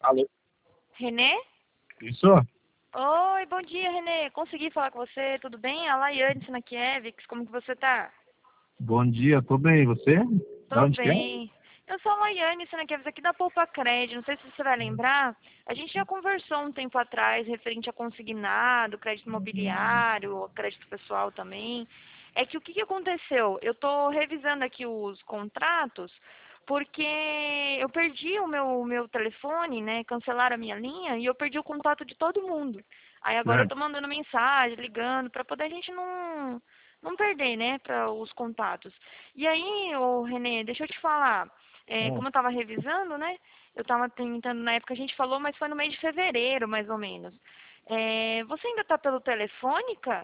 Alô? Renê? Isso? Oi, bom dia, Renê. Consegui falar com você, tudo bem? A Laiane Sinakiewicz, como que você tá? Bom dia, tô bem, e você? Da Tô onde que é? bem. Eu sou a Laiane Sinakiewicz aqui da Poupa Cred, não sei se você vai lembrar. A gente já conversou um tempo atrás referente a consignado, crédito imobiliário, crédito pessoal também. É que o que aconteceu? Eu tô revisando aqui os contratos porque eu perdi o meu telefone, né? Cancelaram a minha linha e eu perdi o contato de todo mundo. Aí agora eu tô Certo. mandando mensagem, ligando, para poder a gente não perder, né, para os contatos. E aí, ô Renê, deixa eu te falar, Hum. como eu estava revisando, né, eu estava tentando, na época a gente falou, mas foi no mês de fevereiro, mais ou menos. Você ainda está pelo Telefônica?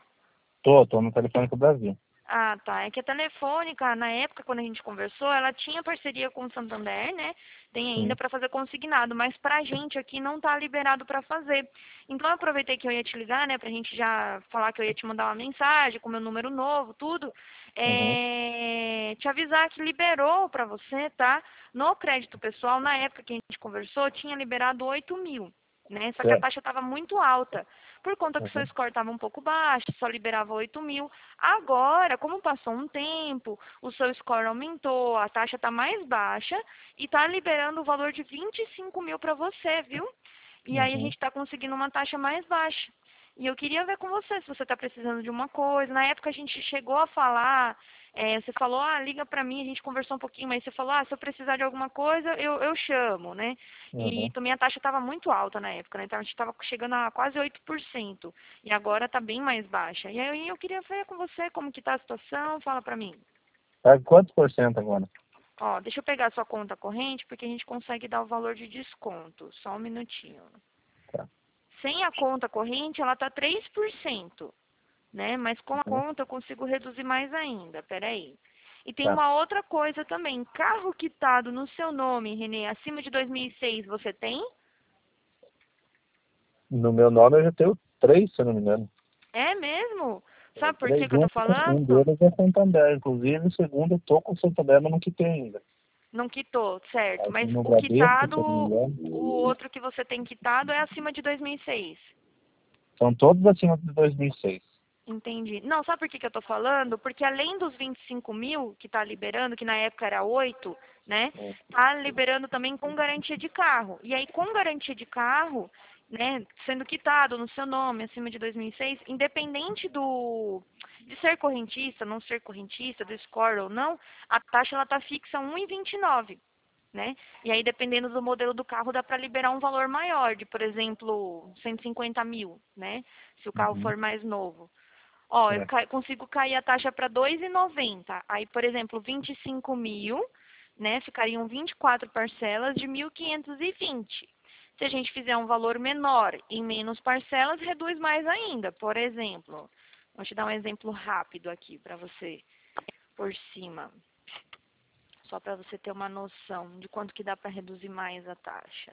Tô no telefone com o Brasil. Ah, tá. É que a Telefônica, na época, quando a gente conversou, ela tinha parceria com o Santander, né? Tem ainda Sim. para fazer consignado, mas pra gente aqui não tá liberado para fazer. Então eu aproveitei que eu ia te ligar, né, pra gente já falar que eu ia te mandar uma mensagem com meu número novo, tudo. Uhum. Te avisar que liberou para você, tá? No crédito pessoal, na época que a gente conversou, tinha liberado 8.000, né? Só que a Certo. taxa estava muito alta. Por conta que o seu Uhum. score estava um pouco baixo, só liberava 8.000. Agora, como passou um tempo, o seu score aumentou, a taxa está mais baixa e está liberando o valor de 25.000 para você, viu? E aí a Uhum. gente está conseguindo uma taxa mais baixa. E eu queria ver com você se você está precisando de uma coisa. Na época a gente chegou a falar, você falou, liga para mim, a gente conversou um pouquinho, mas você falou, se eu precisar de alguma coisa, eu chamo, né? E Uhum. também a taxa estava muito alta na época, né? Então a gente estava chegando a quase 8%. E agora está bem mais baixa. E aí eu queria ver com você como que está a situação, fala para mim. Tá quantos por cento agora? Ó, deixa eu pegar a sua conta corrente, porque a gente consegue dar o valor de desconto. Só um minutinho. Tá. Sem a conta corrente, ela está 3%, né? Mas com a Uhum. conta eu consigo reduzir mais ainda. Peraí. E tem Tá. uma outra coisa também. Carro quitado no seu nome, Renê, acima de 2006, você tem? No meu nome eu já tenho 3, se eu não me engano. É mesmo? Sabe por que Três. que eu tô Um falando? deles é Santander. Inclusive, o segundo eu tô com o Santander, mas não quitei ainda. Não quitou, certo. Aí Mas tem no o Bradesco, se quitado, eu não me engano. o outro que você tem quitado é acima de 2006. São todos acima de 2006. Entendi. Não, sabe por que que eu tô falando? Porque além dos 25.000 que tá liberando, que na época era 8, né? Uhum. Tá liberando também com garantia de carro. E aí, com garantia de carro, né, sendo quitado no seu nome, acima de 2006, independente de ser correntista, não ser correntista, do score ou não, a taxa ela tá fixa 1,29, né? E aí, dependendo do modelo do carro, dá para liberar um valor maior, de, por exemplo, 150.000, né? Se o carro Uhum. for mais novo. Ó, eu Certo. consigo cair a taxa para 2,90. Aí, por exemplo, 25.000, né? Ficariam 24 parcelas de 1.520. Se a gente fizer um valor menor em menos parcelas, reduz mais ainda. Por exemplo, vou te dar um exemplo rápido aqui para você, por cima. Só para você ter uma noção de quanto que dá para reduzir mais a taxa.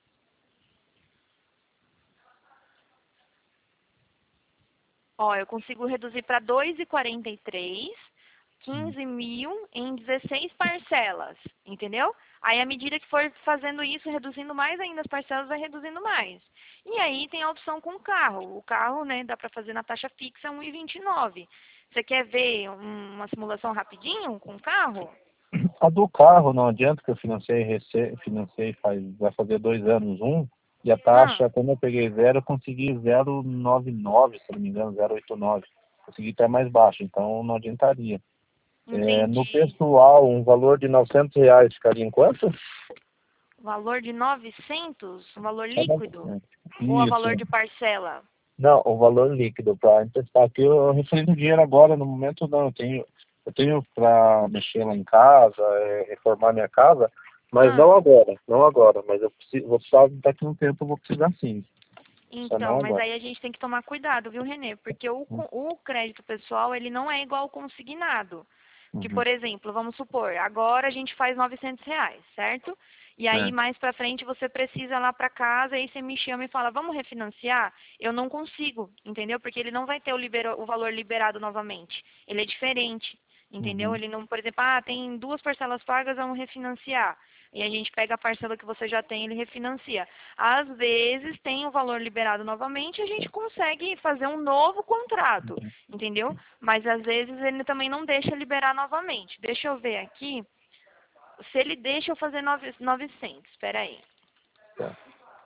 Ó, eu consigo reduzir para 2,43, 15.000 em 16 parcelas, entendeu? Aí, à medida que for fazendo isso, reduzindo mais ainda as parcelas, vai reduzindo mais. E aí tem a opção com o carro. O carro, né, dá para fazer na taxa fixa 1,29. Você quer ver uma simulação rapidinho com o carro? A do carro, não adianta que eu financei vai fazer 2 anos e a Ah, taxa, quando eu peguei zero, eu consegui 0,99, se não me engano, 0,89. Consegui até mais baixo, então não adiantaria. No entendi. pessoal, um valor de R$ 900 ficaria em quanto? Valor de 900, um valor Tá bom. líquido? Ou a Isso. valor de parcela? Não, o valor líquido para emprestar aqui, eu referindo dinheiro agora, no momento não, eu tenho para mexer lá em casa, reformar minha casa, mas Ah, não agora, mas vou precisar, daqui a um tempo eu vou precisar sim, só então, não mas agora. aí a gente tem que tomar cuidado, viu, Renê? Porque o crédito pessoal, ele não é igual ao consignado. Que, Uhum. por exemplo, vamos supor, agora a gente faz R$ 900, certo? E aí, Certo. mais pra frente, você precisa lá pra casa, aí você me chama e fala, vamos refinanciar? Eu não consigo, entendeu? Porque ele não vai ter o valor liberado novamente. Ele é diferente. Entendeu? Ele não, por exemplo, ah, tem 2 parcelas pagas, vamos refinanciar. E a gente pega a parcela que você já tem e ele refinancia. Às vezes tem o valor liberado novamente e a gente consegue fazer um novo contrato, entendeu? Mas às vezes ele também não deixa liberar novamente. Deixa eu ver aqui. Se ele deixa eu fazer 900, espera aí. Tá.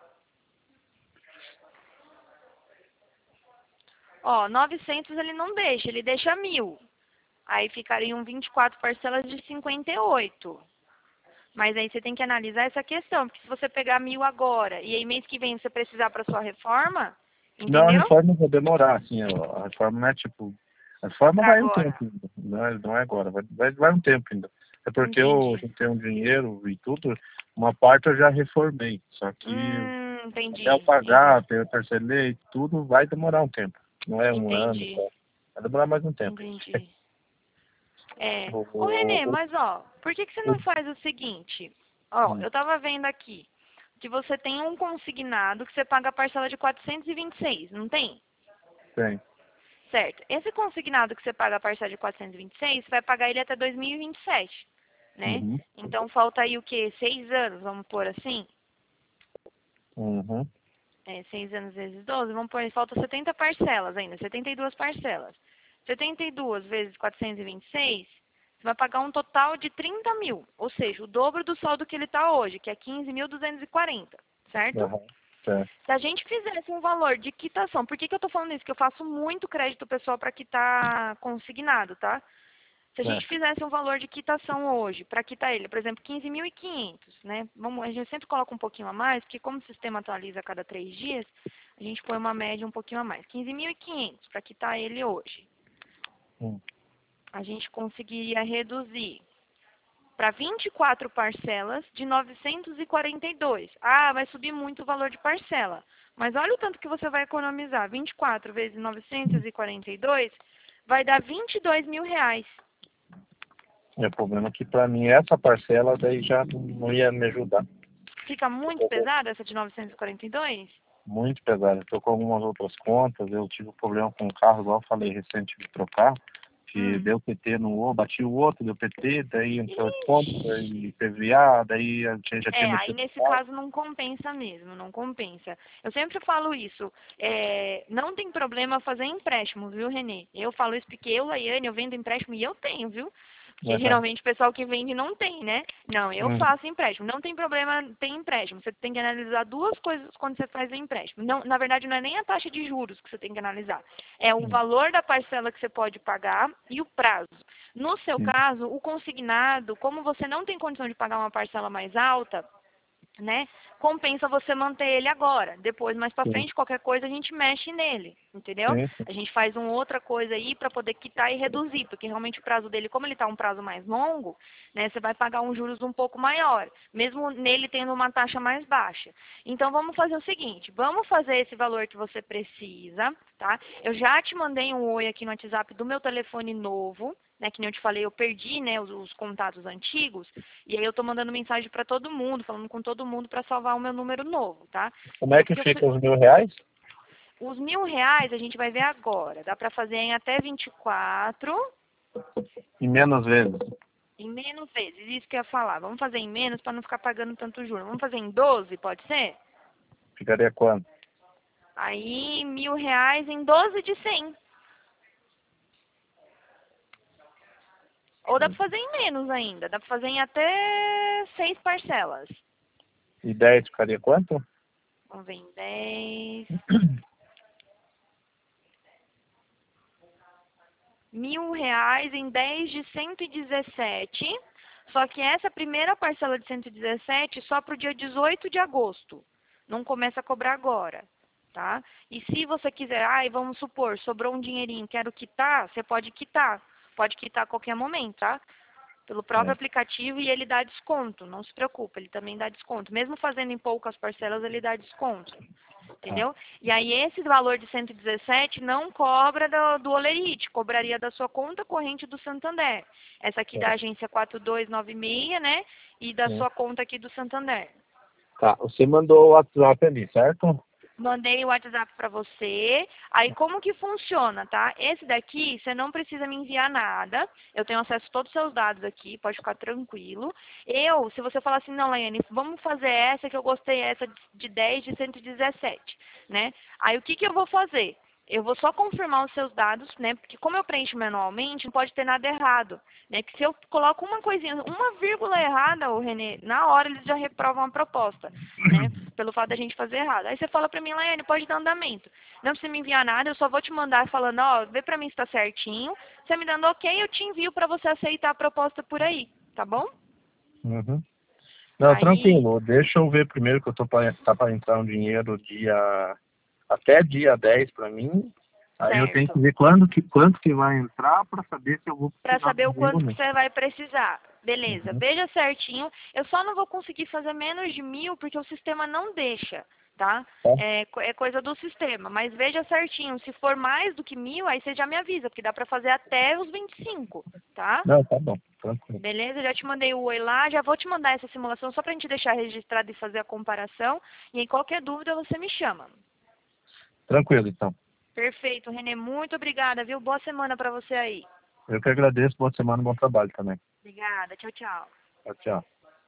Ó, 900 ele não deixa, ele deixa 1.000. Aí ficariam 24 parcelas de 58. Mas aí você tem que analisar essa questão, porque se você pegar 1.000 agora e aí mês que vem você precisar para sua reforma, Não, a entendeu? reforma vai demorar, assim, a reforma não é tipo. A reforma Para vai um agora. tempo ainda, não é agora, vai um tempo ainda. É porque eu Entendi. juntei um dinheiro e tudo, uma parte eu já reformei, só que até eu Entendi, pagar, entendi. até eu parcelei, tudo vai demorar um tempo. Não é um ano Entendi. só, vai demorar mais um tempo. Entendi. É. O, Ô, Renê, o, mas ó, por que você o, não faz o seguinte? Ó, hum, eu tava vendo aqui que você tem um consignado que você paga a parcela de 426, não tem? tem. Certo. Esse consignado que você paga a parcela de 426, você vai pagar ele até 2027, né? Uhum, Então falta aí o quê? 6 anos, vamos pôr assim? uhum, 6 anos vezes 12, vamos pôr, falta 70 parcelas ainda, 72 parcelas. 72 vezes 426, você vai pagar um total de 30 mil, ou seja, o dobro do saldo que ele está hoje, que é 15.240, certo? uhum, certo. Se a gente fizesse um valor de quitação, por que eu estou falando isso? Porque eu faço muito crédito pessoal para quitar consignado, tá? Se a É. gente fizesse um valor de quitação hoje, para quitar ele, por exemplo, 15.500, né? Vamos, a gente sempre coloca um pouquinho a mais, porque como o sistema atualiza a cada 3 dias, a gente põe uma média um pouquinho a mais. 15.500 para quitar ele hoje. Hum. A gente conseguiria reduzir para 24 parcelas de 942. Ah, vai subir muito o valor de parcela. Mas olha o tanto que você vai economizar. 24 vezes 942 vai dar 22 mil reais. É, o problema é que para mim essa parcela daí já não ia me ajudar. Fica muito pesada essa de 942? Muito pesado. Estou com algumas outras contas, eu tive um problema com o carro, igual eu falei recente de trocar, que Hum. deu PT no outro, bati o outro, deu PT, daí entrou de conta, Ixi. daí PVA, daí a gente já tinha É, aí mexido nesse no carro. caso não compensa mesmo, não compensa. Eu sempre falo isso, não tem problema fazer empréstimo, viu, Renê? Eu falo isso porque eu, Laiane, eu vendo empréstimo e eu tenho, viu? Porque Aham. geralmente o pessoal que vende não tem, né? Não, eu Uhum. faço empréstimo. Não tem problema, tem empréstimo. Você tem que analisar duas coisas quando você faz o empréstimo. Não, na verdade, não é nem a taxa de juros que você tem que analisar. É o Uhum. valor da parcela que você pode pagar e o prazo. No seu Sim. caso, o consignado, como você não tem condição de pagar uma parcela mais alta, né? Compensa você manter ele agora. Depois, mais pra Sim. frente, qualquer coisa a gente mexe nele, entendeu? Sim. A gente faz uma outra coisa aí para poder quitar e reduzir, porque realmente o prazo dele, como ele tá um prazo mais longo, né, você vai pagar um juros um pouco maior, mesmo nele tendo uma taxa mais baixa. Então vamos fazer o seguinte, vamos fazer esse valor que você precisa, tá? Eu já te mandei um oi aqui no WhatsApp do meu telefone novo, né, que nem eu te falei, eu perdi, né, os contatos antigos, e aí eu tô mandando mensagem para todo mundo, falando com todo mundo para salvar o meu número novo, tá? Como é que Porque fica os R$ 1.000? os 1.000 reais a gente vai ver agora, dá para fazer em até 24 Em menos vezes. em menos vezes, isso que eu ia falar. Vamos fazer em menos para não ficar pagando tanto juros. Vamos fazer em 12, pode ser? Ficaria quanto? Aí 1.000 reais em 12 de 100. Ou dá para fazer em menos ainda, dá para fazer em até 6 parcelas. E 10 ficaria quanto? Vamos ver em 10. 1.000 reais em 10 de 117. Só que essa primeira parcela de 117 só para o dia 18 de agosto. Não começa a cobrar agora, tá? E se você quiser, vamos supor, sobrou um dinheirinho, quero quitar, você pode quitar. Pode quitar a qualquer momento, tá? Pelo próprio É. aplicativo e ele dá desconto. Não se preocupe, ele também dá desconto. Mesmo fazendo em poucas parcelas, ele dá desconto. Tá. Entendeu? E aí esse valor de 117 não cobra do Olerite, cobraria da sua conta corrente do Santander. Essa aqui da Certo. agência 4296, né? E da Sim. sua conta aqui do Santander. Tá. Você mandou o WhatsApp ali, certo? Mandei o WhatsApp para você. Aí como que funciona, tá? Esse daqui, você não precisa me enviar nada. Eu tenho acesso a todos os seus dados aqui, pode ficar tranquilo. Se você falar assim, não, Laiane, vamos fazer essa que eu gostei, essa de 10 de 117, né? Aí o que que eu vou fazer? Eu vou só confirmar os seus dados, né? Porque como eu preencho manualmente, não pode ter nada errado, né? Que se eu coloco uma coisinha, uma vírgula errada, o Renê, na hora eles já reprovam a proposta, né? Pelo fato da gente fazer errado. Aí você fala pra mim, Laiane, pode dar andamento. Não precisa me enviar nada, eu só vou te mandar falando, ó, vê pra mim se tá certinho. Você me dando ok, eu te envio pra você aceitar a proposta por aí, tá bom? Uhum. Não, Aí, tranquilo. Deixa eu ver primeiro que eu tô tá para entrar um dinheiro até dia 10 para mim. Aí eu tenho que certo. ver quanto que vai entrar para saber se eu vou Para precisar saber o fazer ou quanto que não. você vai precisar. Beleza, Uhum. veja certinho. Eu só não vou conseguir fazer menos de 1.000 porque o sistema não deixa, tá? Tá? É coisa do sistema. Mas veja certinho. Se for mais do que 1.000, aí você já me avisa, porque dá para fazer até os 25, tá? Não, tá bom. Tranquilo. Beleza? Já te mandei o oi lá. Já vou te mandar essa simulação só para a gente deixar registrado e fazer a comparação. E aí qualquer dúvida você me chama. Tranquilo, então. Perfeito, Renê. Muito obrigada, viu? Boa semana para você aí. Eu que agradeço. Boa semana, bom trabalho também. Obrigada. Tchau, tchau. Tchau, tchau.